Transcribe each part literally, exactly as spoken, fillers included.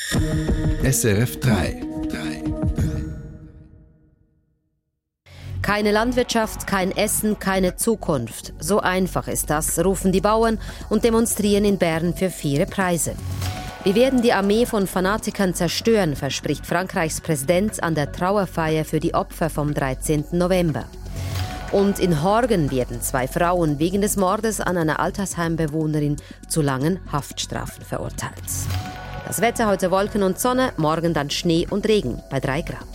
S R F drei. Keine Landwirtschaft, kein Essen, keine Zukunft. So einfach ist das, rufen die Bauern und demonstrieren in Bern für faire Preise. Wir werden die Armee von Fanatikern zerstören, verspricht Frankreichs Präsident an der Trauerfeier für die Opfer vom dreizehnten November. Und in Horgen werden zwei Frauen wegen des Mordes an einer Altersheimbewohnerin zu langen Haftstrafen verurteilt. Das Wetter heute Wolken und Sonne, morgen dann Schnee und Regen bei drei Grad.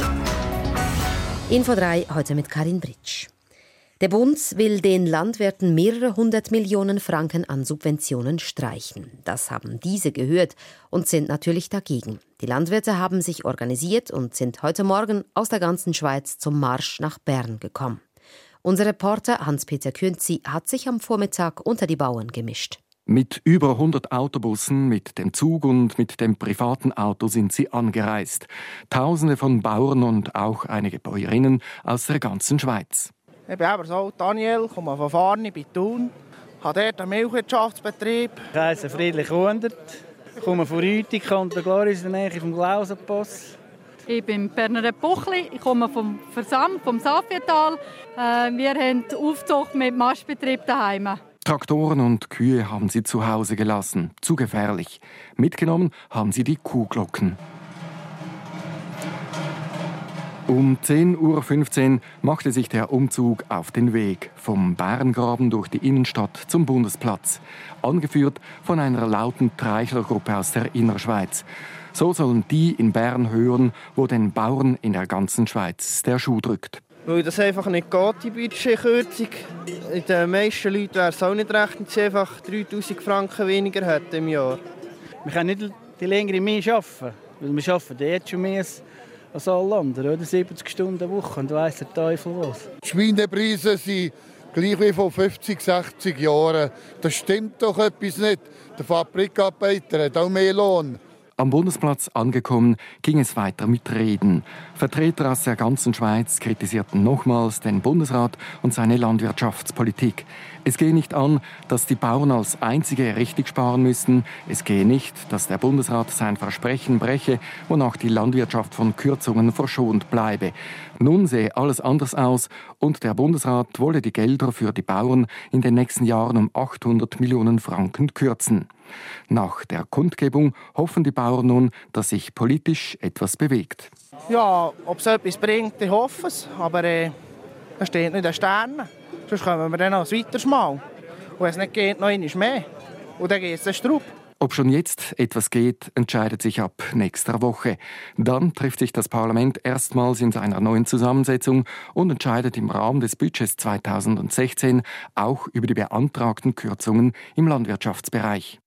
Info drei heute mit Karin Britsch. Der Bund will den Landwirten mehrere hundert Millionen Franken an Subventionen streichen. Das haben diese gehört und sind natürlich dagegen. Die Landwirte haben sich organisiert und sind heute Morgen aus der ganzen Schweiz zum Marsch nach Bern gekommen. Unser Reporter Hans-Peter Künzi hat sich am Vormittag unter die Bauern gemischt. Mit über hundert Autobussen, mit dem Zug und mit dem privaten Auto sind sie angereist. Tausende von Bauern und auch einige Bäuerinnen aus der ganzen Schweiz. Ich bin aber so Daniel, komme von Farni bei Thun, habe dort einen Milchwirtschaftsbetrieb. Ich heiße Friedrich Hundert, komme von Rütika und der Gloris in der Nähe vom Glausenpost. Ich bin Berner Buchli, ich komme vom Versam, vom Safietal. Wir haben Aufzucht mit Mastbetrieb daheim. Traktoren und Kühe haben sie zu Hause gelassen. Zu gefährlich. Mitgenommen haben sie die Kuhglocken. Um zehn Uhr fünfzehn machte sich der Umzug auf den Weg vom Bärengraben durch die Innenstadt zum Bundesplatz, angeführt von einer lauten Treichlergruppe aus der Innerschweiz. So sollen die in Bern hören, wo den Bauern in der ganzen Schweiz der Schuh drückt. Weil das einfach nicht geht, die Budgetkürzung. Den meisten Leuten wäre es auch nicht recht, wenn sie einfach dreitausend Franken weniger hätten im Jahr. Wir können nicht die längere mehr arbeiten, weil wir arbeiten jetzt schon mehr als alle anderen, oder? siebzig Stunden eine Woche und weiss der Teufel was. Die Schweinepreise sind gleich wie vor fünfzig, sechzig Jahren. Das stimmt doch etwas nicht. Der Fabrikarbeiter hat auch mehr Lohn. Am Bundesplatz angekommen, ging es weiter mit Reden. Vertreter aus der ganzen Schweiz kritisierten nochmals den Bundesrat und seine Landwirtschaftspolitik. Es gehe nicht an, dass die Bauern als Einzige richtig sparen müssten. Es gehe nicht, dass der Bundesrat sein Versprechen breche, wonach die Landwirtschaft von Kürzungen verschont bleibe. Nun sehe alles anders aus und der Bundesrat wolle die Gelder für die Bauern in den nächsten Jahren um achthundert Millionen Franken kürzen. Nach der Kundgebung hoffen die Bauern nun, dass sich politisch etwas bewegt. Ja, ob es etwas bringt, ich hoffe es. Aber äh, das steht nicht in den Sternen. Sonst kommen wir dann noch ein weiteres Mal. Und wenn es nicht geht, noch einmal mehr. Und dann geht es den Strub. Ob schon jetzt etwas geht, entscheidet sich ab nächster Woche. Dann trifft sich das Parlament erstmals in seiner neuen Zusammensetzung und entscheidet im Rahmen des Budgets zweitausendsechzehn auch über die beantragten Kürzungen im Landwirtschaftsbereich.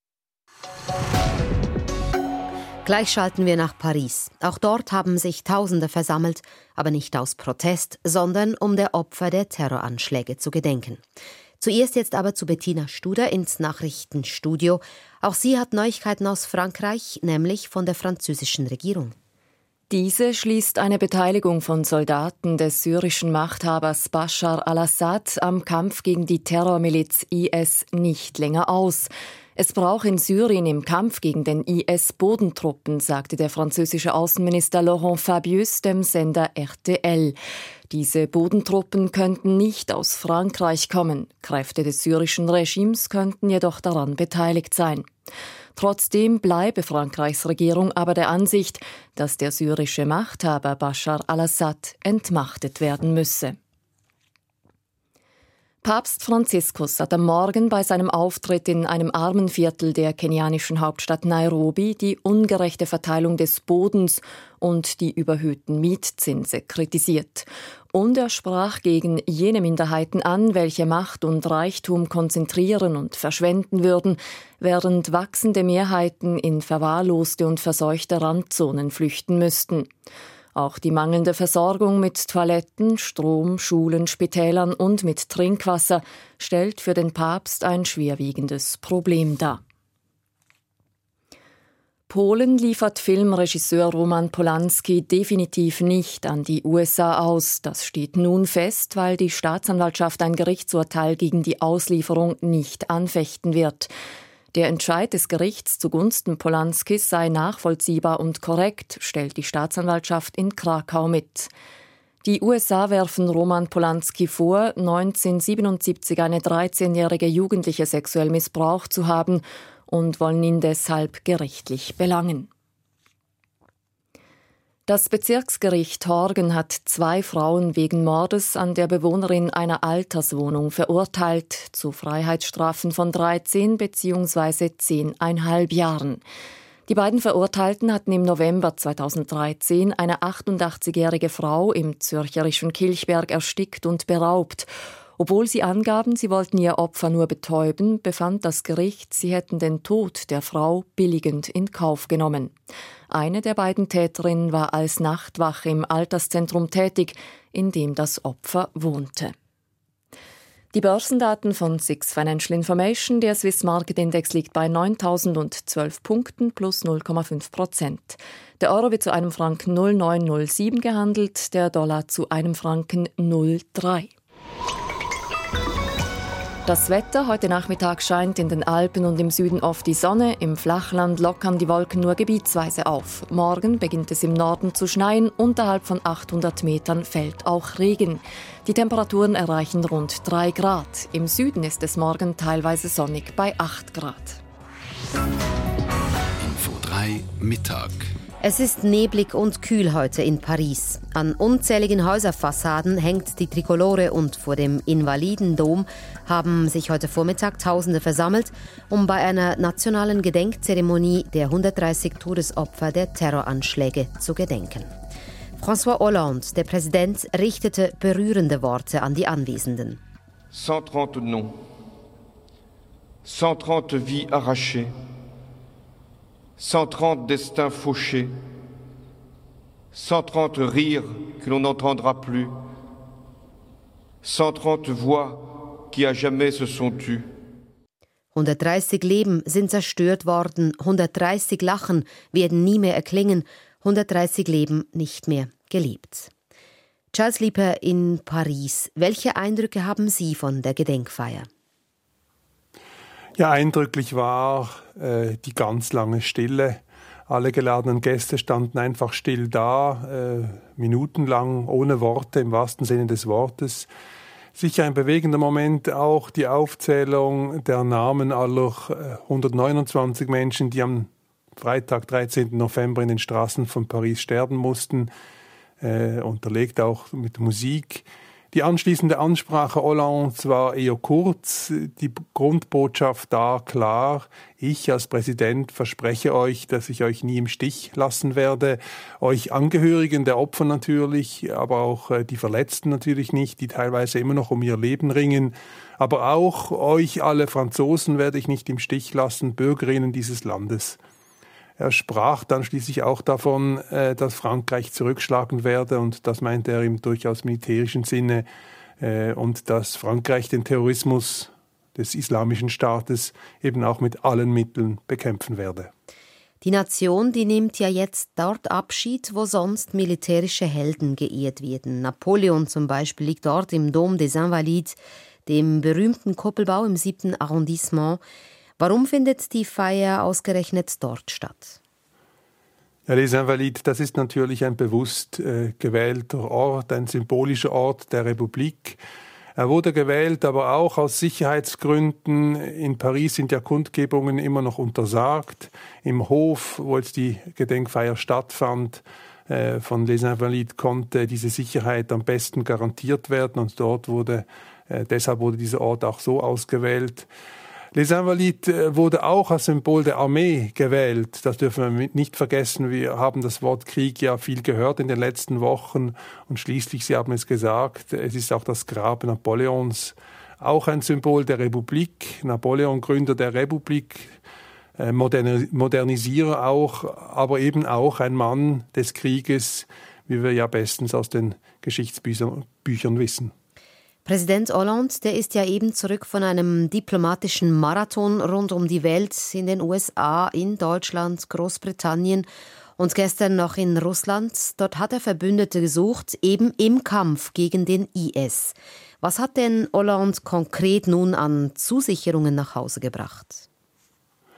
Gleich schalten wir nach Paris. Auch dort haben sich Tausende versammelt, aber nicht aus Protest, sondern um der Opfer der Terroranschläge zu gedenken. Zuerst jetzt aber zu Bettina Studer ins Nachrichtenstudio. Auch sie hat Neuigkeiten aus Frankreich, nämlich von der französischen Regierung. Diese schließt eine Beteiligung von Soldaten des syrischen Machthabers Bashar al-Assad am Kampf gegen die Terrormiliz I S nicht länger aus. Es braucht in Syrien im Kampf gegen den I S Bodentruppen, sagte der französische Außenminister Laurent Fabius dem Sender R T L. Diese Bodentruppen könnten nicht aus Frankreich kommen. Kräfte des syrischen Regimes könnten jedoch daran beteiligt sein. Trotzdem bleibe Frankreichs Regierung aber der Ansicht, dass der syrische Machthaber Bashar al-Assad entmachtet werden müsse. Papst Franziskus hat am Morgen bei seinem Auftritt in einem Armenviertel der kenianischen Hauptstadt Nairobi die ungerechte Verteilung des Bodens und die überhöhten Mietzinse kritisiert. Und er sprach gegen jene Minderheiten an, welche Macht und Reichtum konzentrieren und verschwenden würden, während wachsende Mehrheiten in verwahrloste und verseuchte Randzonen flüchten müssten. Auch die mangelnde Versorgung mit Toiletten, Strom, Schulen, Spitälern und mit Trinkwasser stellt für den Papst ein schwerwiegendes Problem dar. Polen liefert Filmregisseur Roman Polanski definitiv nicht an die U S A aus. Das steht nun fest, weil die Staatsanwaltschaft ein Gerichtsurteil gegen die Auslieferung nicht anfechten wird. Der Entscheid des Gerichts zugunsten Polanskis sei nachvollziehbar und korrekt, stellt die Staatsanwaltschaft in Krakau mit. Die U S A werfen Roman Polanski vor, neunzehnhundertsiebenundsiebzig eine dreizehnjährige Jugendliche sexuell missbraucht zu haben und wollen ihn deshalb gerichtlich belangen. Das Bezirksgericht Horgen hat zwei Frauen wegen Mordes an der Bewohnerin einer Alterswohnung verurteilt zu Freiheitsstrafen von dreizehn bzw. zehn Komma fünf Jahren. Die beiden Verurteilten hatten im November zweitausenddreizehn eine achtundachtzigjährige Frau im zürcherischen Kilchberg erstickt und beraubt. Obwohl sie angaben, sie wollten ihr Opfer nur betäuben, befand das Gericht, sie hätten den Tod der Frau billigend in Kauf genommen. Eine der beiden Täterinnen war als Nachtwache im Alterszentrum tätig, in dem das Opfer wohnte. Die Börsendaten von Six Financial Information, der Swiss Market Index liegt bei neuntausendzwölf Punkten plus null Komma fünf Prozent. Der Euro wird zu einem Franken null Komma neun null sieben gehandelt, der Dollar zu einem Franken null Komma drei. Das Wetter: Heute Nachmittag scheint in den Alpen und im Süden oft die Sonne. Im Flachland lockern die Wolken nur gebietsweise auf. Morgen beginnt es im Norden zu schneien. Unterhalb von achthundert Metern fällt auch Regen. Die Temperaturen erreichen rund drei Grad. Im Süden ist es morgen teilweise sonnig bei acht Grad. Info drei Mittag. Es ist neblig und kühl heute in Paris. An unzähligen Häuserfassaden hängt die Trikolore und vor dem Invalidendom haben sich heute Vormittag Tausende versammelt, um bei einer nationalen Gedenkzeremonie der hundertdreißig Todesopfer der Terroranschläge zu gedenken. François Hollande, der Präsident, richtete berührende Worte an die Anwesenden. cent trente noms, cent trente vies arrachées, cent trente destins fauchés, cent trente rires que l'on n'entendra plus, cent trente voix qui à jamais se sont tues. hundertdreißig Leben sind zerstört worden, hundertdreißig Lachen werden nie mehr erklingen, hundertdreißig Leben nicht mehr gelebt. Charles Lieper in Paris. Welche Eindrücke haben Sie von der Gedenkfeier? Ja, eindrücklich war äh, die ganz lange Stille. Alle geladenen Gäste standen einfach still da, äh, minutenlang, ohne Worte, im wahrsten Sinne des Wortes. Sicher ein bewegender Moment auch die Aufzählung der Namen aller äh, hundertneunundzwanzig Menschen, die am Freitag, dreizehnten November in den Straßen von Paris sterben mussten, äh, unterlegt auch mit Musik. Die anschließende Ansprache Hollands war eher kurz, die Grundbotschaft da klar: Ich als Präsident verspreche euch, dass ich euch nie im Stich lassen werde, euch Angehörigen der Opfer natürlich, aber auch die Verletzten natürlich nicht, die teilweise immer noch um ihr Leben ringen, aber auch euch alle Franzosen werde ich nicht im Stich lassen, Bürgerinnen dieses Landes. Er sprach dann schließlich auch davon, dass Frankreich zurückschlagen werde, und das meinte er im durchaus militärischen Sinne, und dass Frankreich den Terrorismus des Islamischen Staates eben auch mit allen Mitteln bekämpfen werde. Die Nation, die nimmt ja jetzt dort Abschied, wo sonst militärische Helden geehrt werden. Napoleon zum Beispiel liegt dort im Dom des Invalides, dem berühmten Kuppelbau im siebten Arrondissement. Warum findet die Feier ausgerechnet dort statt? Ja, Les Invalides, das ist natürlich ein bewusst äh, gewählter Ort, ein symbolischer Ort der Republik. Er wurde gewählt, aber auch aus Sicherheitsgründen. In Paris sind ja Kundgebungen immer noch untersagt. Im Hof, wo jetzt die Gedenkfeier stattfand, äh, von Les Invalides, konnte diese Sicherheit am besten garantiert werden, und dort wurde, äh, deshalb wurde dieser Ort auch so ausgewählt. Les Invalides wurde auch als Symbol der Armee gewählt. Das dürfen wir nicht vergessen. Wir haben das Wort Krieg ja viel gehört in den letzten Wochen. Und schließlich, Sie haben es gesagt, es ist auch das Grab Napoleons. Auch ein Symbol der Republik. Napoleon, Gründer der Republik, Modernisierer auch, aber eben auch ein Mann des Krieges, wie wir ja bestens aus den Geschichtsbüchern wissen. Präsident Hollande, der ist ja eben zurück von einem diplomatischen Marathon rund um die Welt in den U S A, in Deutschland, Großbritannien und gestern noch in Russland. Dort hat er Verbündete gesucht, eben im Kampf gegen den I S. Was hat denn Hollande konkret nun an Zusicherungen nach Hause gebracht?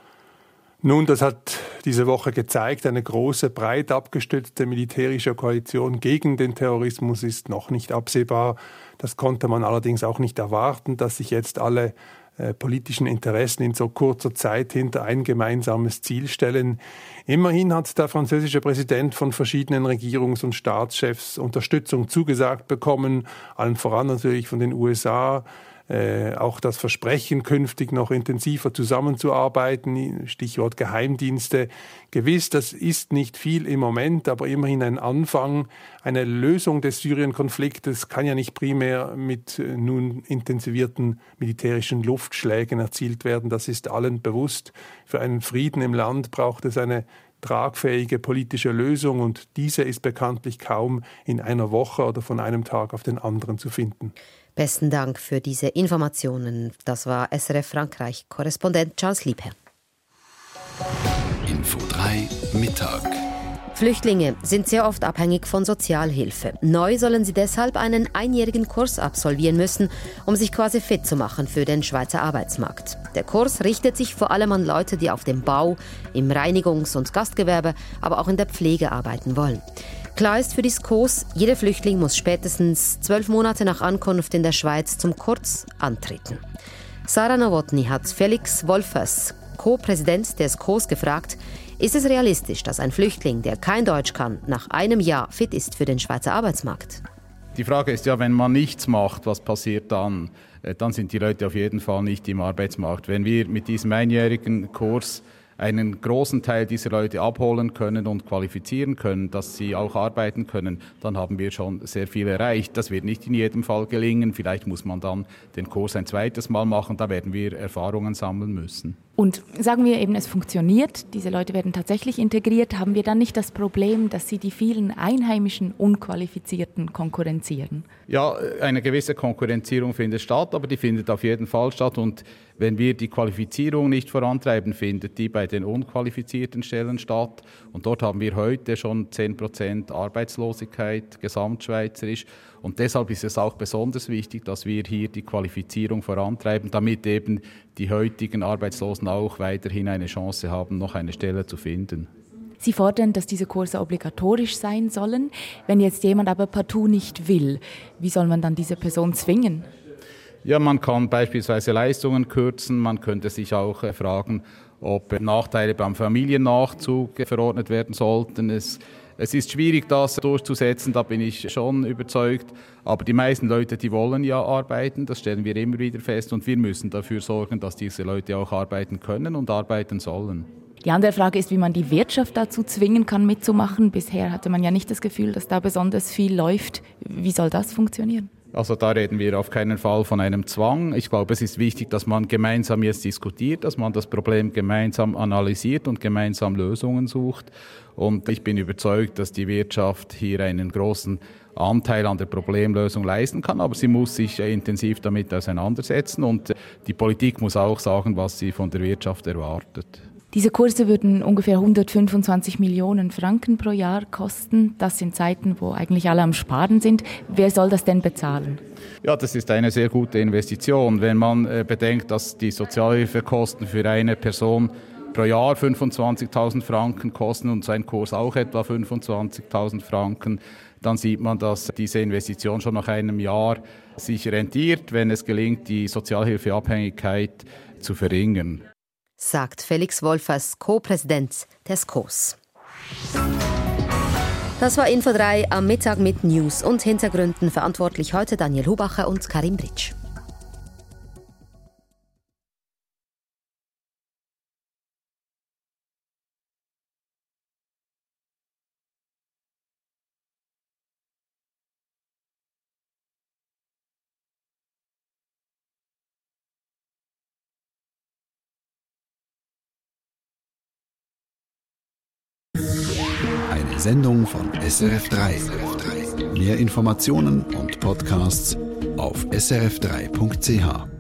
Nun, das hat diese Woche gezeigt, eine große, breit abgestützte militärische Koalition gegen den Terrorismus ist noch nicht absehbar. Das konnte man allerdings auch nicht erwarten, dass sich jetzt alle äh, politischen Interessen in so kurzer Zeit hinter ein gemeinsames Ziel stellen. Immerhin hat der französische Präsident von verschiedenen Regierungs- und Staatschefs Unterstützung zugesagt bekommen, allen voran natürlich von den U S A. Äh, auch das Versprechen, künftig noch intensiver zusammenzuarbeiten, Stichwort Geheimdienste. Gewiss, das ist nicht viel im Moment, aber immerhin ein Anfang. Eine Lösung des Syrien-Konfliktes kann ja nicht primär mit äh, nun intensivierten militärischen Luftschlägen erzielt werden. Das ist allen bewusst. Für einen Frieden im Land braucht es eine tragfähige politische Lösung und diese ist bekanntlich kaum in einer Woche oder von einem Tag auf den anderen zu finden. Besten Dank für diese Informationen. Das war S R F Frankreich-Korrespondent Charles Liebherr. Info drei Mittag. Flüchtlinge sind sehr oft abhängig von Sozialhilfe. Neu sollen sie deshalb einen einjährigen Kurs absolvieren müssen, um sich quasi fit zu machen für den Schweizer Arbeitsmarkt. Der Kurs richtet sich vor allem an Leute, die auf dem Bau, im Reinigungs- und Gastgewerbe, aber auch in der Pflege arbeiten wollen. Klar ist für die S K O S, jeder Flüchtling muss spätestens zwölf Monate nach Ankunft in der Schweiz zum Kurs antreten. Sarah Nowotny hat Felix Wolfers, Co-Präsident der S K O S, gefragt, ist es realistisch, dass ein Flüchtling, der kein Deutsch kann, nach einem Jahr fit ist für den Schweizer Arbeitsmarkt? Die Frage ist ja, wenn man nichts macht, was passiert dann? Dann sind die Leute auf jeden Fall nicht im Arbeitsmarkt. Wenn wir mit diesem einjährigen Kurs einen großen Teil dieser Leute abholen können und qualifizieren können, dass sie auch arbeiten können, dann haben wir schon sehr viel erreicht. Das wird nicht in jedem Fall gelingen. Vielleicht muss man dann den Kurs ein zweites Mal machen. Da werden wir Erfahrungen sammeln müssen. Und sagen wir eben, es funktioniert, diese Leute werden tatsächlich integriert, haben wir dann nicht das Problem, dass sie die vielen einheimischen Unqualifizierten konkurrenzieren? Ja, eine gewisse Konkurrenzierung findet statt, aber die findet auf jeden Fall statt. Und wenn wir die Qualifizierung nicht vorantreiben, findet die bei den unqualifizierten Stellen statt. Und dort haben wir heute schon zehn Prozent Arbeitslosigkeit gesamtschweizerisch. Und deshalb ist es auch besonders wichtig, dass wir hier die Qualifizierung vorantreiben, damit eben die heutigen Arbeitslosen auch weiterhin eine Chance haben, noch eine Stelle zu finden. Sie fordern, dass diese Kurse obligatorisch sein sollen. Wenn jetzt jemand aber partout nicht will, wie soll man dann diese Person zwingen? Ja, man kann beispielsweise Leistungen kürzen. Man könnte sich auch fragen, ob Nachteile beim Familiennachzug verordnet werden sollten. Es Es ist schwierig, das durchzusetzen, da bin ich schon überzeugt. Aber die meisten Leute, die wollen ja arbeiten, das stellen wir immer wieder fest. Und wir müssen dafür sorgen, dass diese Leute auch arbeiten können und arbeiten sollen. Die andere Frage ist, wie man die Wirtschaft dazu zwingen kann, mitzumachen. Bisher hatte man ja nicht das Gefühl, dass da besonders viel läuft. Wie soll das funktionieren? Also da reden wir auf keinen Fall von einem Zwang. Ich glaube, es ist wichtig, dass man gemeinsam jetzt diskutiert, dass man das Problem gemeinsam analysiert und gemeinsam Lösungen sucht. Und ich bin überzeugt, dass die Wirtschaft hier einen großen Anteil an der Problemlösung leisten kann, aber sie muss sich intensiv damit auseinandersetzen und die Politik muss auch sagen, was sie von der Wirtschaft erwartet. Diese Kurse würden ungefähr hundertfünfundzwanzig Millionen Franken pro Jahr kosten. Das sind Zeiten, wo eigentlich alle am Sparen sind. Wer soll das denn bezahlen? Ja, das ist eine sehr gute Investition. Wenn man äh, bedenkt, dass die Sozialhilfekosten für eine Person pro Jahr fünfundzwanzigtausend Franken kosten und sein Kurs auch etwa fünfundzwanzigtausend Franken, dann sieht man, dass diese Investition schon nach einem Jahr sich rentiert, wenn es gelingt, die Sozialhilfeabhängigkeit zu verringern. Sagt Felix Wolfers, Co-Präsident der S K O S. Das war Info drei am Mittag mit News und Hintergründen. Verantwortlich heute Daniel Hubacher und Karim Britsch. Eine Sendung von S R F drei. Mehr Informationen und Podcasts auf s r f drei punkt c h.